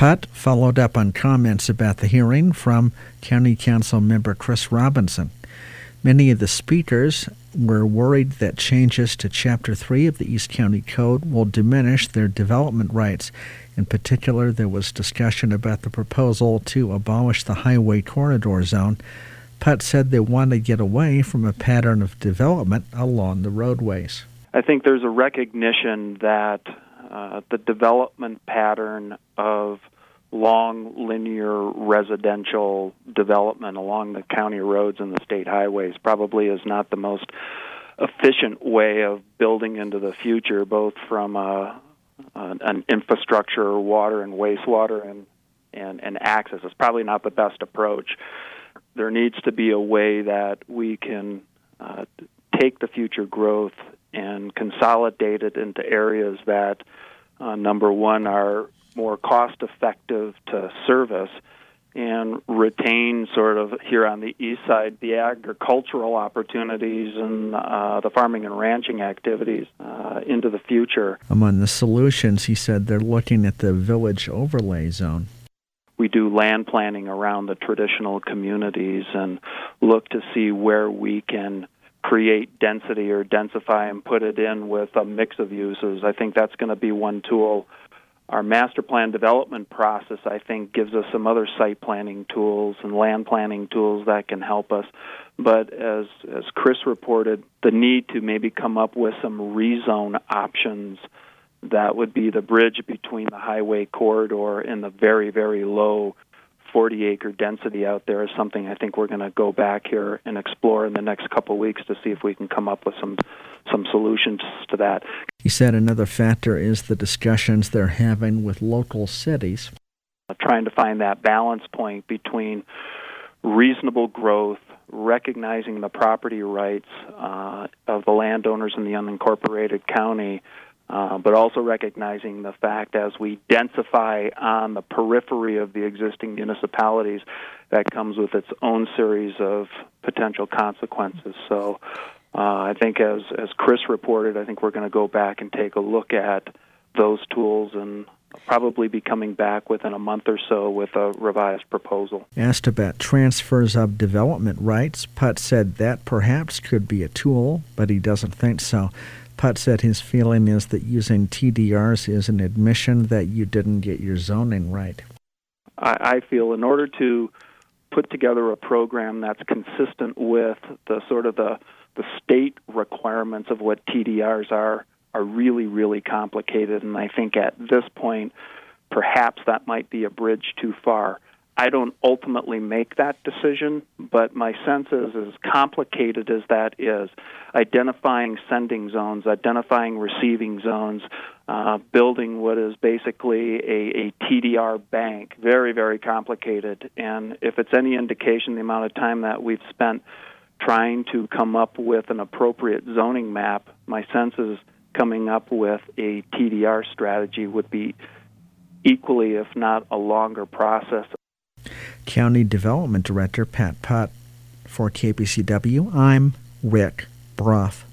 Putt followed up on comments about the hearing from County Council member Chris Robinson. Many of the speakers were worried that changes to Chapter 3 of the East County Code will diminish their development rights. In particular, there was discussion about the proposal to abolish the highway corridor zone. Putt said they want to get away from a pattern of development along the roadways. I think there's a recognition that the development pattern of long linear residential development along the county roads and the state highways probably is not the most efficient way of building into the future, both from an infrastructure, water and wastewater, and access. It's probably not the best approach. There needs to be a way that we can take the future growth and consolidate it into areas that, number one, are more cost-effective to service and retain sort of here on the east side the agricultural opportunities and the farming and ranching activities into the future. Among the solutions, he said they're looking at the village overlay zone. We do land planning around the traditional communities and look to see where we can create density or densify and put it in with a mix of uses. I think that's going to be one tool. Our master plan development process, I think, gives us some other site planning tools and land planning tools that can help us. But as Chris reported, the need to maybe come up with some rezone options that would be the bridge between the highway corridor and the very, very low 40-acre density out there is something I think we're going to go back here and explore in the next couple of weeks to see if we can come up with some solutions to that. He said another factor is the discussions they're having with local cities. Trying to find that balance point between reasonable growth, recognizing the property rights of the landowners in the unincorporated county, but also recognizing the fact as we densify on the periphery of the existing municipalities, that comes with its own series of potential consequences. So I think as Chris reported, I think we're going to go back and take a look at those tools and probably be coming back within a month or so with a revised proposal. Asked about transfers of development rights, Putt said that perhaps could be a tool, but he doesn't think so. Putt said his feeling is that using TDRs is an admission that you didn't get your zoning right. I feel in order to put together a program that's consistent with the sort of the state requirements of what TDRs are really, really complicated, and I think at this point, perhaps that might be a bridge too far. I don't ultimately make that decision, but my sense is, as complicated as that is, identifying sending zones, identifying receiving zones, building what is basically a TDR bank, very, very complicated. And if it's any indication, the amount of time that we've spent trying to come up with an appropriate zoning map, my sense is coming up with a TDR strategy would be equally, if not a longer process. County Development Director Pat Putt. For KPCW, I'm Rick Broth.